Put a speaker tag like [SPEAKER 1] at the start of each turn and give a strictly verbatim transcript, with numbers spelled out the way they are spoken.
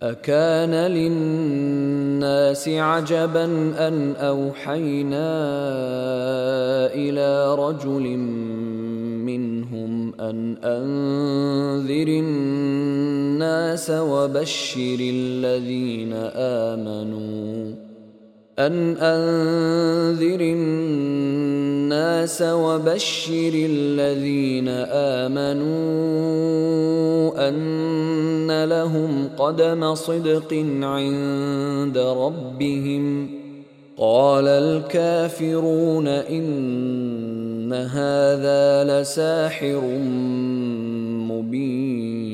[SPEAKER 1] أكان للناس عجبا أن أوحينا إلى رجل منهم أن أنذر الناس وبشر الذين آمنوا أن أنذر الناس وبشر الذين آمنوا أن لهم قدم صدق عند ربهم. قال الكافرون إن هذا لساحر مبين.